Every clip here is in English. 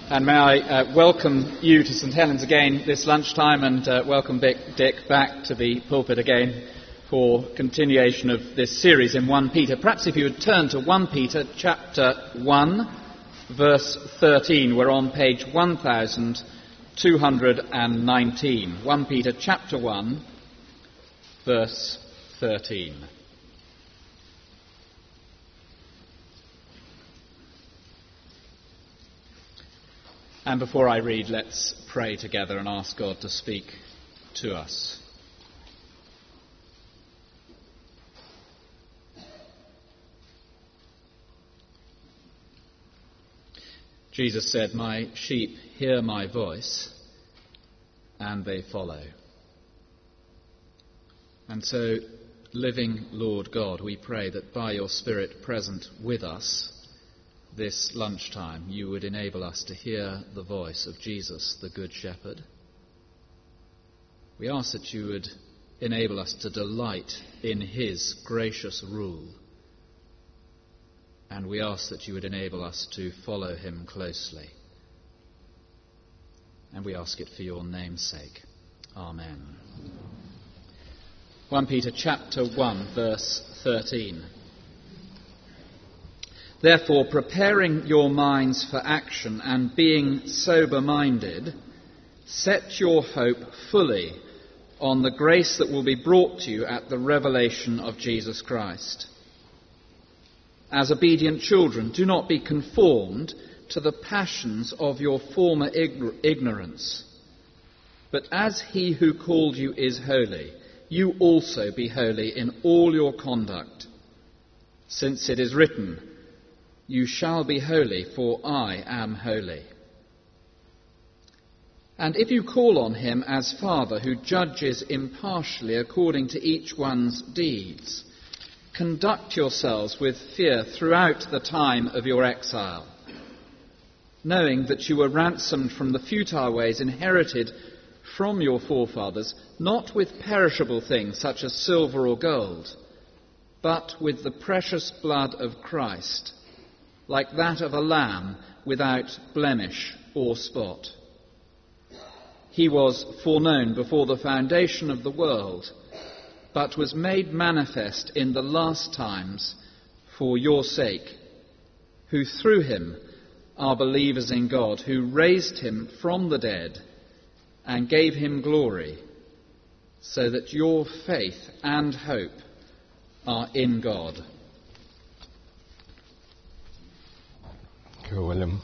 And may I welcome you to St Helens again this lunchtime, and welcome Dick back to the pulpit again for continuation of this series in 1 Peter. Perhaps if you would turn to 1 Peter chapter 1, verse 13. We're on page 1219. 1 Peter chapter 1, verse 13. And before I read, let's pray together and ask God to speak to us. Jesus said, "My sheep hear my voice, and they follow." And so, living Lord God, we pray that by your Spirit present with us this lunchtime, you would enable us to hear the voice of Jesus, the Good Shepherd. We ask that you would enable us to delight in his gracious rule. And we ask that you would enable us to follow him closely. And we ask it for your name's sake. Amen. 1 Peter chapter 1, verse 13. Therefore, preparing your minds for action and being sober-minded, set your hope fully on the grace that will be brought to you at the revelation of Jesus Christ. As obedient children, do not be conformed to the passions of your former ignorance, but as he who called you is holy, you also be holy in all your conduct, since it is written, "You shall be holy, for I am holy." And if you call on him as Father, who judges impartially according to each one's deeds, conduct yourselves with fear throughout the time of your exile, knowing that you were ransomed from the futile ways inherited from your forefathers, not with perishable things such as silver or gold, but with the precious blood of Christ, like that of a lamb without blemish or spot. He was foreknown before the foundation of the world, but was made manifest in the last times for your sake, who through him are believers in God, who raised him from the dead and gave him glory, so that your faith and hope are in God. Thank you, William.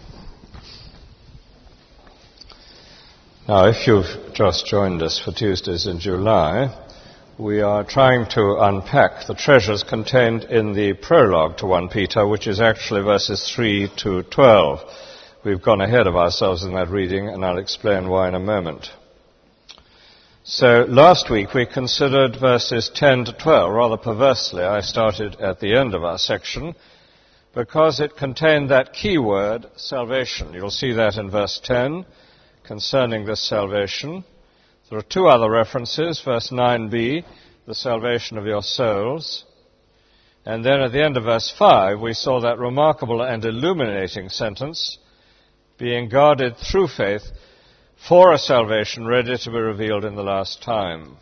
Now, if you've just joined us for Tuesdays in July, we are trying to unpack the treasures contained in the prologue to 1 Peter, which is actually verses 3 to 12. We've gone ahead of ourselves in that reading, and I'll explain why in a moment. So, last week we considered verses 10 to 12. Rather perversely, I started at the end of our section, because it contained that key word, salvation. You'll see that in verse 10, concerning this salvation. There are two other references, verse 9b, the salvation of your souls. And then at the end of verse 5, we saw that remarkable and illuminating sentence, being guarded through faith for a salvation ready to be revealed in the last time.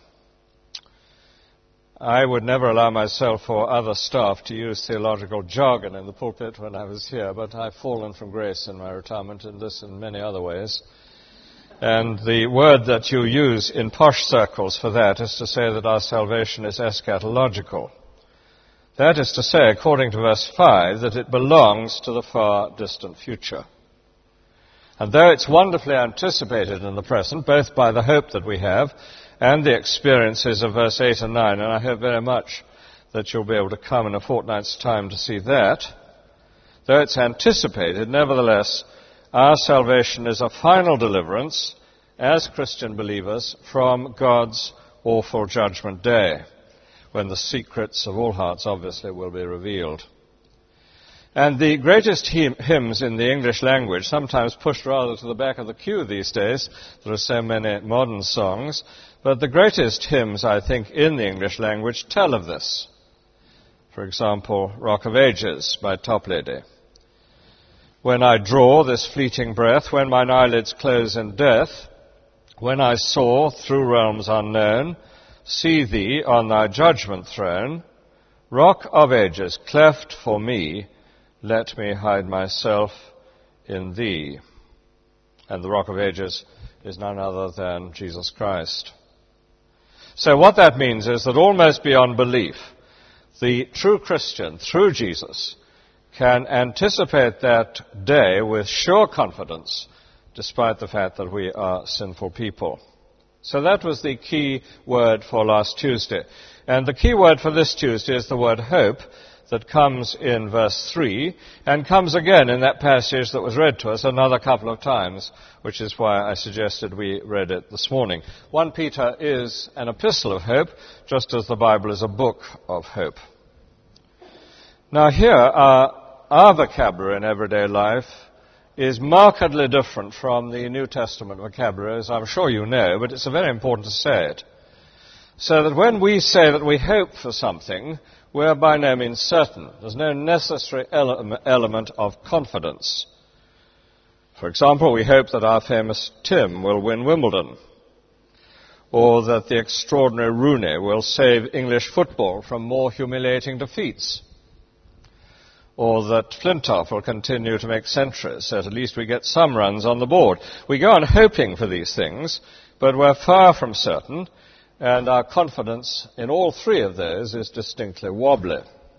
I would never allow myself or other staff to use theological jargon in the pulpit when I was here, but I've fallen from grace in my retirement in this and many other ways. And the word that you use in posh circles for that is to say that our salvation is eschatological. That is to say, according to verse 5, that it belongs to the far distant future. And though it's wonderfully anticipated in the present, both by the hope that we have and the experiences of verse 8 and 9, and I hope very much that you'll be able to come in a fortnight's time to see that, though it's anticipated, nevertheless, our salvation is a final deliverance as Christian believers from God's awful judgment day, when the secrets of all hearts obviously will be revealed. And the greatest hymns in the English language, sometimes pushed rather to the back of the queue these days, there are so many modern songs, but the greatest hymns, I think, in the English language tell of this. For example, Rock of Ages by Toplady. when I draw this fleeting breath, when mine eyelids close in death, when I soar through realms unknown, see thee on thy judgment throne, Rock of ages, cleft for me, let me hide myself in thee. And the Rock of ages is none other than Jesus Christ. So what that means is that almost beyond belief, the true Christian, through Jesus, can anticipate that day with sure confidence, despite the fact that we are sinful people. So that was the key word for last Tuesday. And the key word for this Tuesday is the word hope, that comes in verse 3, and comes again in that passage that was read to us another couple of times, which is why I suggested we read it this morning. 1 Peter is an epistle of hope, just as the Bible is a book of hope. Now here, our vocabulary in everyday life is markedly different from the New Testament vocabulary, as I'm sure you know, but it's very important to say it. So that when we say that we hope for something, we're by no means certain. There's no necessary element of confidence. For example, we hope that our famous Tim will win Wimbledon, or that the extraordinary Rooney will save English football from more humiliating defeats, or that Flintoff will continue to make centuries, so at least we get some runs on the board. We go on hoping for these things, but we're far from certain, and our confidence in all three of those is distinctly wobbly.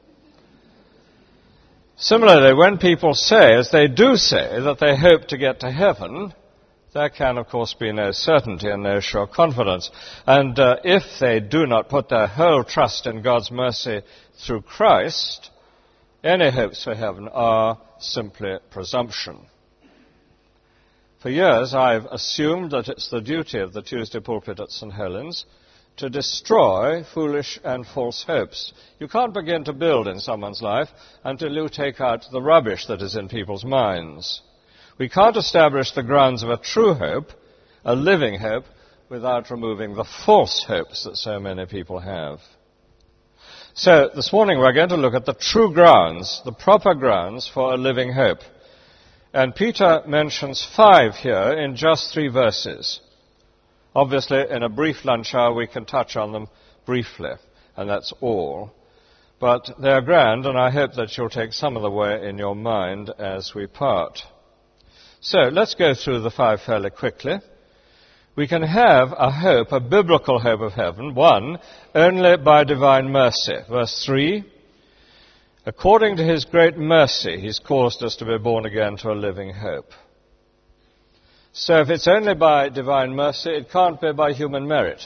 Similarly, when people say, as they do say, that they hope to get to heaven, there can, of course, be no certainty and no sure confidence. And if they do not put their whole trust in God's mercy through Christ, any hopes for heaven are simply presumption. For years, I've assumed that it's the duty of the Tuesday pulpit at St. Helens to destroy foolish and false hopes. You can't begin to build in someone's life until you take out the rubbish that is in people's minds. We can't establish the grounds of a true hope, a living hope, without removing the false hopes that so many people have. So this morning we're going to look at the true grounds, the proper grounds for a living hope. And Peter mentions 5 here in just 3 verses. Obviously, in a brief lunch hour, we can touch on them briefly, and that's all. But they're grand, and I hope that you'll take some of the way in your mind as we part. So, let's go through the 5 fairly quickly. We can have a hope, a biblical hope of heaven, 1, only by divine mercy. Verse 3, according to his great mercy, he's caused us to be born again to a living hope. So if it's only by divine mercy, it can't be by human merit.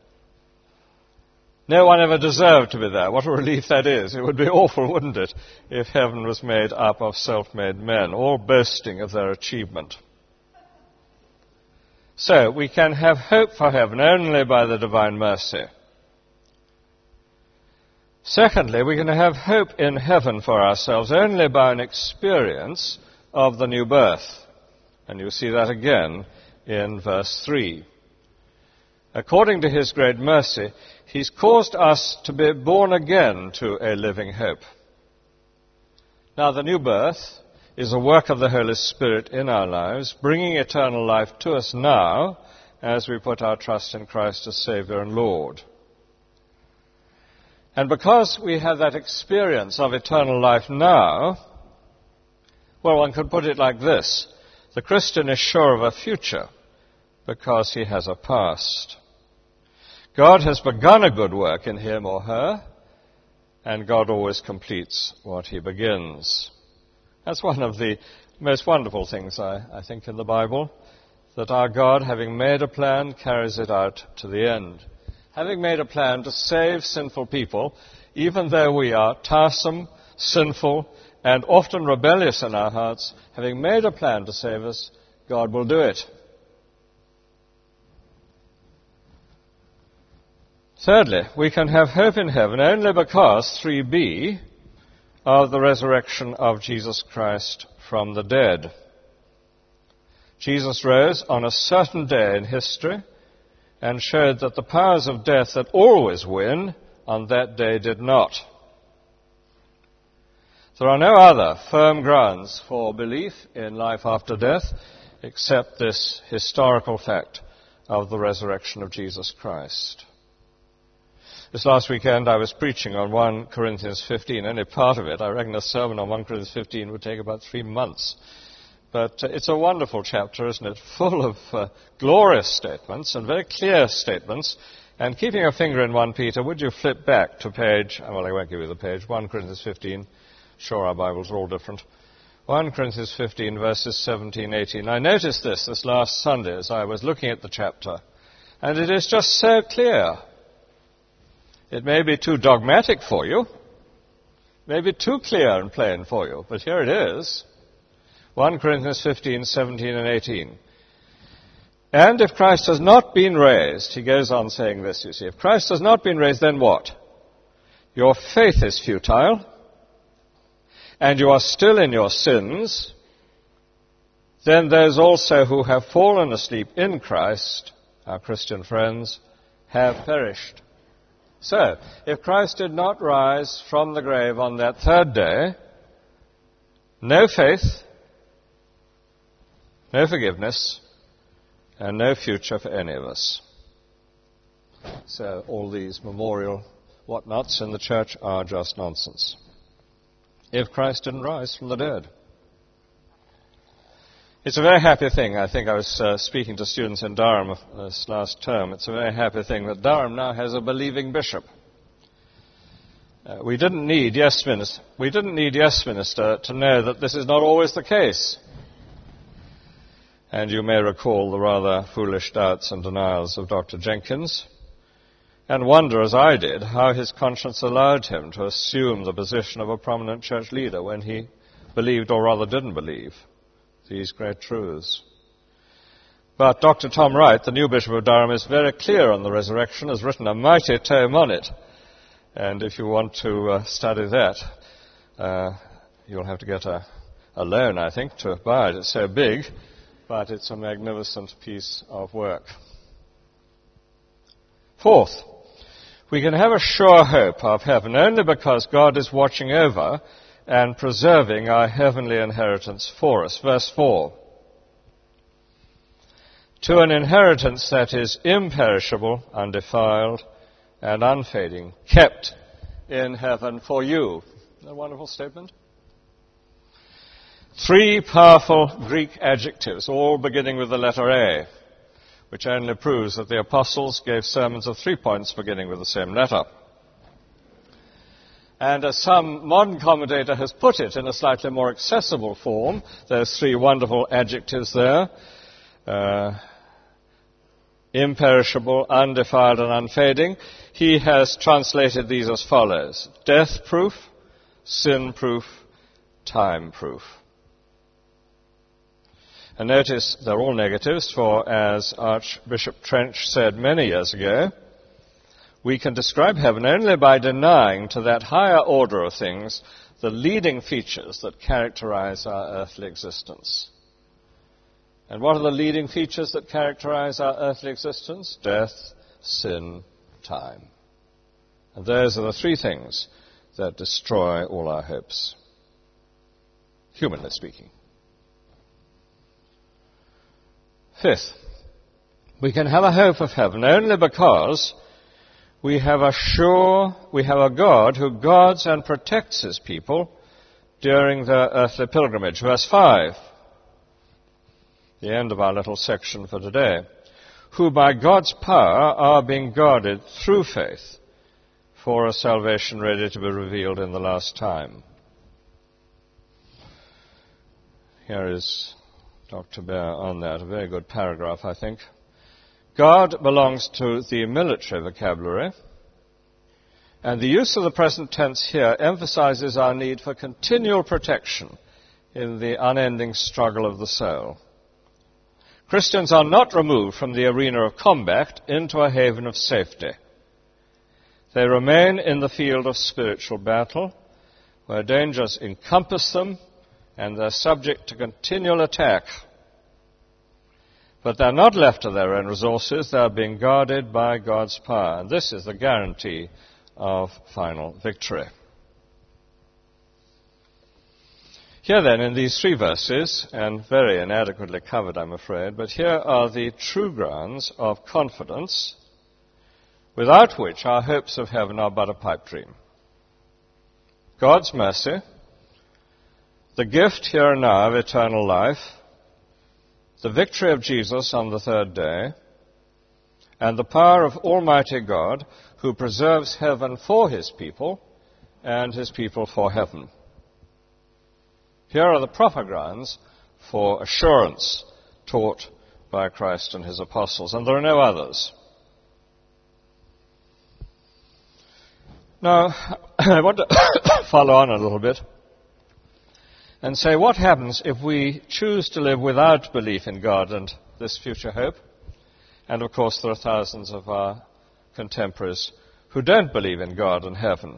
No one ever deserved to be there. What a relief that is. It would be awful, wouldn't it, if heaven was made up of self-made men, all boasting of their achievement. So we can have hope for heaven only by the divine mercy. Secondly, we can have hope in heaven for ourselves only by an experience of the new birth. And you see that again in verse 3. According to his great mercy, he's caused us to be born again to a living hope. Now, the new birth is a work of the Holy Spirit in our lives, bringing eternal life to us now as we put our trust in Christ as Savior and Lord. And because we have that experience of eternal life now, well, one could put it like this. The Christian is sure of a future because he has a past. God has begun a good work in him or her, and God always completes what he begins. That's one of the most wonderful things, I think, in the Bible, that our God, having made a plan, carries it out to the end. Having made a plan to save sinful people, even though we are tiresome, sinful, and often rebellious in our hearts, having made a plan to save us, God will do it. Thirdly, we can have hope in heaven only because, 3b, of the resurrection of Jesus Christ from the dead. Jesus rose on a certain day in history and showed that the powers of death that always win on that day did not. There are no other firm grounds for belief in life after death except this historical fact of the resurrection of Jesus Christ. This last weekend I was preaching on 1 Corinthians 15, only part of it. I reckon a sermon on 1 Corinthians 15 would take about 3 months. But it's a wonderful chapter, isn't it? Full of glorious statements and very clear statements. And keeping your finger in 1 Peter, would you flip back to page, well, I won't give you the page, 1 Corinthians 15. Sure, our Bibles are all different. 1 Corinthians 15, verses 17, 18. I noticed this last Sunday as I was looking at the chapter, and it is just so clear. It may be too dogmatic for you, maybe too clear and plain for you, but here it is. 1 Corinthians 15, 17, and 18. And if Christ has not been raised, he goes on saying this, you see, if Christ has not been raised, then what? Your faith is futile, and you are still in your sins. Then those also who have fallen asleep in Christ, our Christian friends, have perished. So, if Christ did not rise from the grave on that third day, no faith, no forgiveness, and no future for any of us. So all these memorial whatnots in the church are just nonsense. If Christ didn't rise from the dead. It's a very happy thing. I think I was speaking to students in Durham this last term. It's a very happy thing that Durham now has a believing bishop. We didn't need Yes Minister to know that this is not always the case. And you may recall the rather foolish doubts and denials of Dr. Jenkins, and wonder, as I did, how his conscience allowed him to assume the position of a prominent church leader when he believed, or rather didn't believe, these great truths. But Dr. Tom Wright, the new Bishop of Durham, is very clear on the resurrection, has written a mighty tome on it. And if you want to study that, you'll have to get a loan, I think, to buy it. It's so big, but it's a magnificent piece of work. Fourth, we can have a sure hope of heaven only because God is watching over and preserving our heavenly inheritance for us. Verse 4. To an inheritance that is imperishable, undefiled, and unfading, kept in heaven for you. Isn't that a wonderful statement? 3 powerful Greek adjectives, all beginning with the letter A, which only proves that the apostles gave sermons of 3 points beginning with the same letter. And as some modern commentator has put it in a slightly more accessible form, those 3 wonderful adjectives there, imperishable, undefiled, and unfading, he has translated these as follows: death-proof, sin-proof, time-proof. And notice they're all negatives, for as Archbishop Trench said many years ago, we can describe heaven only by denying to that higher order of things the leading features that characterize our earthly existence. And what are the leading features that characterize our earthly existence? Death, sin, time. And those are the 3 things that destroy all our hopes, humanly speaking. Fifth, we can have a hope of heaven only because we have a God who guards and protects his people during their earthly pilgrimage. Verse 5, the end of our little section for today. Who by God's power are being guarded through faith for a salvation ready to be revealed in the last time. Here is Dr. Bear on that, a very good paragraph, I think. God belongs to the military vocabulary, and the use of the present tense here emphasizes our need for continual protection in the unending struggle of the soul. Christians are not removed from the arena of combat into a haven of safety. They remain in the field of spiritual battle, where dangers encompass them and they're subject to continual attack. But they're not left to their own resources. They're being guarded by God's power. And this is the guarantee of final victory. Here then, in these 3 verses, and very inadequately covered, I'm afraid, but here are the true grounds of confidence, without which our hopes of heaven are but a pipe dream. God's mercy, the gift here and now of eternal life, the victory of Jesus on the 3rd day, and the power of Almighty God, who preserves heaven for his people and his people for heaven. Here are the proper grounds for assurance taught by Christ and his apostles, and there are no others. Now, I want to follow on a little bit and say, what happens if we choose to live without belief in God and this future hope? And of course, there are thousands of our contemporaries who don't believe in God and heaven.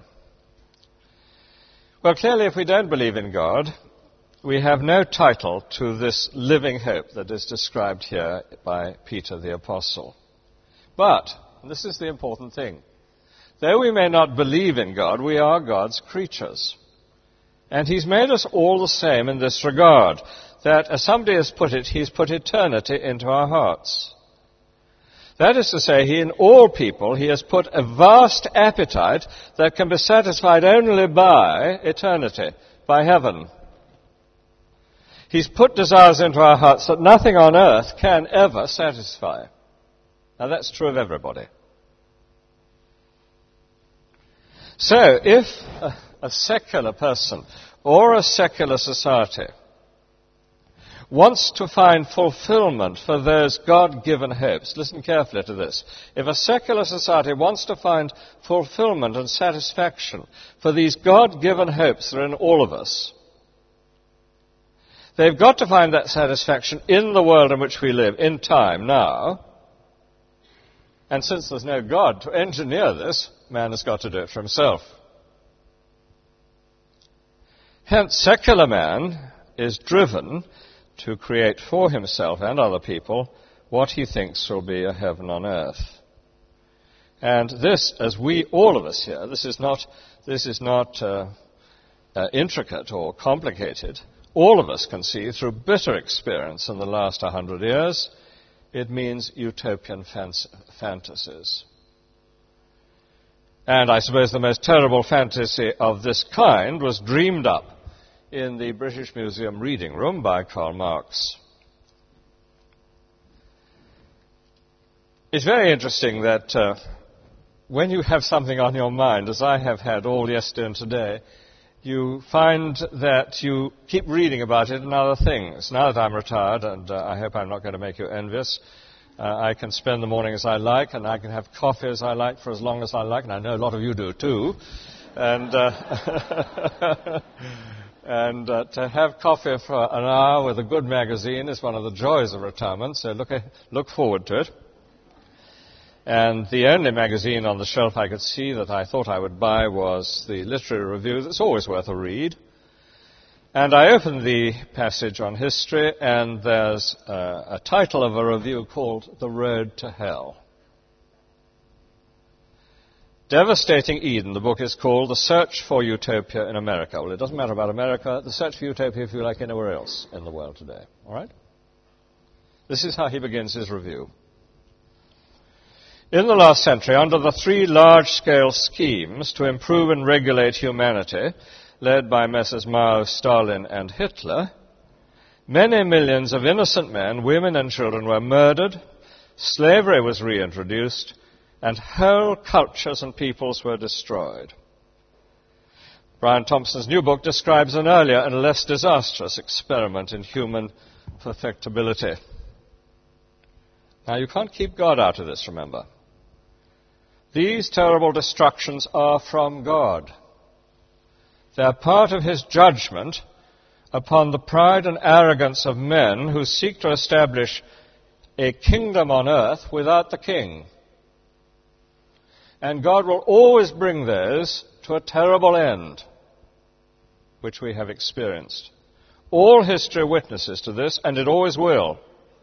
Well, clearly, if we don't believe in God, we have no title to this living hope that is described here by Peter the Apostle. But, and this is the important thing, though we may not believe in God, we are God's creatures. And he's made us all the same in this regard, that, as somebody has put it, he's put eternity into our hearts. That is to say, in all people, he has put a vast appetite that can be satisfied only by eternity, by heaven. He's put desires into our hearts that nothing on earth can ever satisfy. Now that's true of everybody. So, if a secular person or a secular society wants to find fulfillment for those God-given hopes, listen carefully to this. If a secular society wants to find fulfillment and satisfaction for these God-given hopes that are in all of us, they've got to find that satisfaction in the world in which we live, in time, now. And since there's no God to engineer this, man has got to do it for himself. Hence, secular man is driven to create for himself and other people what he thinks will be a heaven on earth. And this, as we, all of us here, this is not intricate or complicated. All of us can see through bitter experience in the last 100 years, it means utopian fantasies. And I suppose the most terrible fantasy of this kind was dreamed up in the British Museum reading room by Karl Marx. It's very interesting that when you have something on your mind, as I have had all yesterday and today, you find that you keep reading about it and other things. Now that I'm retired, and I hope I'm not going to make you envious, I can spend the morning as I like, and I can have coffee as I like for as long as I like, and I know a lot of you do too. And and to have coffee for an hour with a good magazine is one of the joys of retirement, so look forward to it. And the only magazine on the shelf I could see that I thought I would buy was the Literary Review. It's always worth a read. And I opened the passage on history, and there's a title of a review called The Road to Hell. Devastating Eden, the book is called The Search for Utopia in America. Well, it doesn't matter about America. The search for utopia, if you like, anywhere else in the world today. All right? This is how he begins his review. In the last century, under the 3 large-scale schemes to improve and regulate humanity, led by Messrs. Mao, Stalin, and Hitler, many millions of innocent men, women, and children were murdered, slavery was reintroduced, and whole cultures and peoples were destroyed. Brian Thompson's new book describes an earlier and less disastrous experiment in human perfectibility. Now, you can't keep God out of this, remember. These terrible destructions are from God. They are part of his judgment upon the pride and arrogance of men who seek to establish a kingdom on earth without the king. And God will always bring those to a terrible end, which we have experienced. All history witnesses to this, and it always will.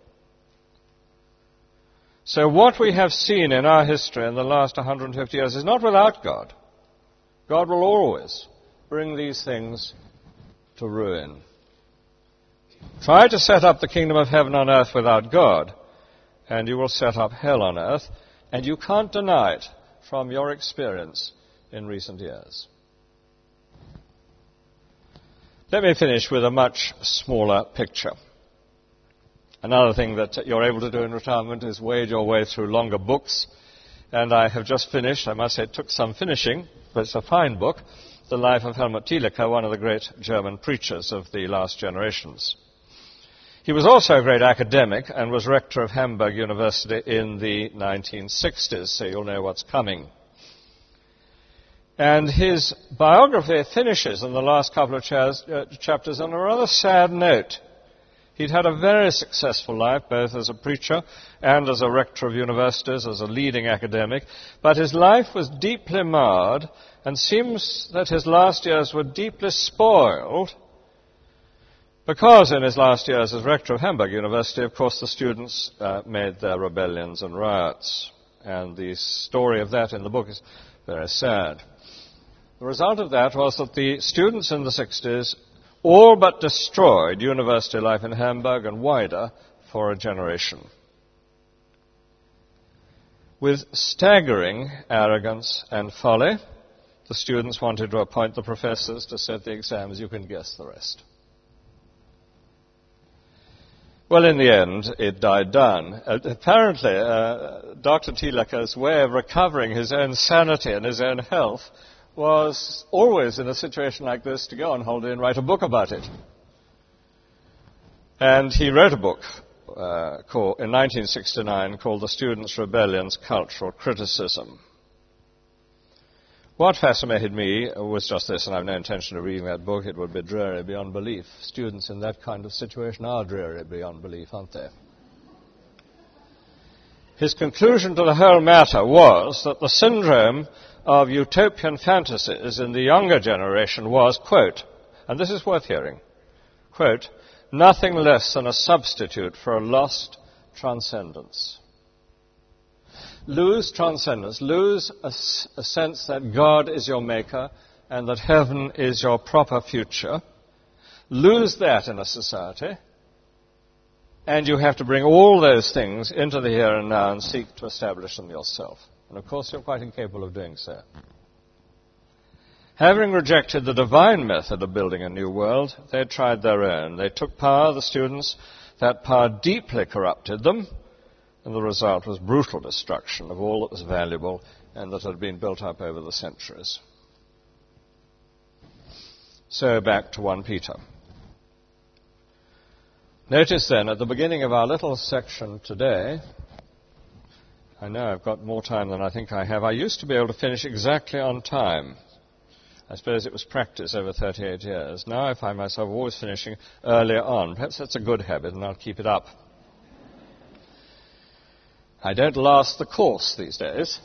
So what we have seen in our history in the last 150 years is not without God. God will always bring these things to ruin. Try to set up the kingdom of heaven on earth without God, and you will set up hell on earth, and you can't deny it from your experience in recent years. Let me finish with a much smaller picture. Another thing that you're able to do in retirement is wade your way through longer books, and I have just finished, I must say it took some finishing, but it's a fine book, The Life of Helmut Thielicke, one of the great German preachers of the last generations. He was also a great academic and was rector of Hamburg University in the 1960s, so you'll know what's coming. And his biography finishes in the last couple of chapters on a rather sad note. He'd had a very successful life, both as a preacher and as a rector of universities, as a leading academic, but his life was deeply marred, and seems that his last years were deeply spoiled, because in his last years as rector of Hamburg University, of course, the students made their rebellions and riots. And the story of that in the book is very sad. The result of that was that the students in the 60s all but destroyed university life in Hamburg and wider for a generation. With staggering arrogance and folly, the students wanted to appoint the professors to set the exams. You can guess the rest. Well, in the end, it died down. Apparently, Dr. Thielicke's way of recovering his own sanity and his own health was always, in a situation like this, to go on holiday and write a book about it. And he wrote a book in 1969 called The Students' Rebellions, Cultural Criticism. What fascinated me was just this, and I've no intention of reading that book. It would be dreary beyond belief. Students in that kind of situation are dreary beyond belief, aren't they? His conclusion to the whole matter was that the syndrome of utopian fantasies in the younger generation was, quote, and this is worth hearing, quote, nothing less than a substitute for a lost transcendence. Lose transcendence, lose a sense that God is your maker and that heaven is your proper future. Lose that in a society, and you have to bring all those things into the here and now and seek to establish them yourself. And of course, you're quite incapable of doing so. Having rejected the divine method of building a new world, they tried their own. They took power, the students. That power deeply corrupted them, and the result was brutal destruction of all that was valuable and that had been built up over the centuries. So back to 1 Peter. Notice then, at the beginning of our little section today, I know I've got more time than I think I have. I used to be able to finish exactly on time. I suppose it was practice over 38 years. Now I find myself always finishing earlier on. Perhaps that's a good habit, and I'll keep it up. I don't last the course these days.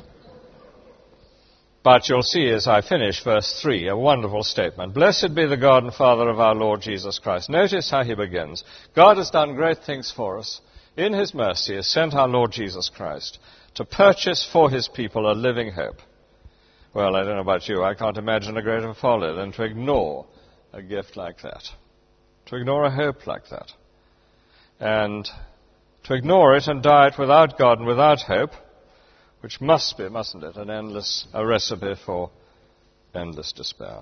But you'll see as I finish verse 3, a wonderful statement. Blessed be the God and Father of our Lord Jesus Christ. Notice how he begins. God has done great things for us. In his mercy has sent our Lord Jesus Christ to purchase for his people a living hope. Well, I don't know about you. I can't imagine a greater folly than to ignore a gift like that. To ignore a hope like that. And to ignore it and die it without God and without hope, which must be, mustn't it, a recipe for endless despair.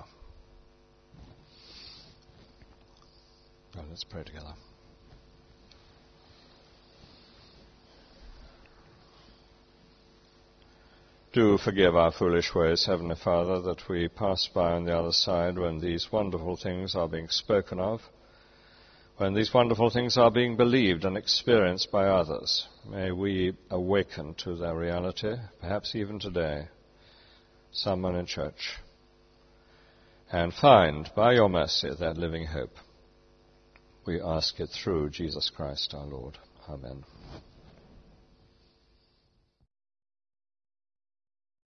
Well, let's pray together. Do forgive our foolish ways, Heavenly Father, that we pass by on the other side when these wonderful things are being spoken of, when these wonderful things are being believed and experienced by others. May we awaken to their reality, perhaps even today, someone in church, and find, by your mercy, that living hope. We ask it through Jesus Christ our Lord. Amen.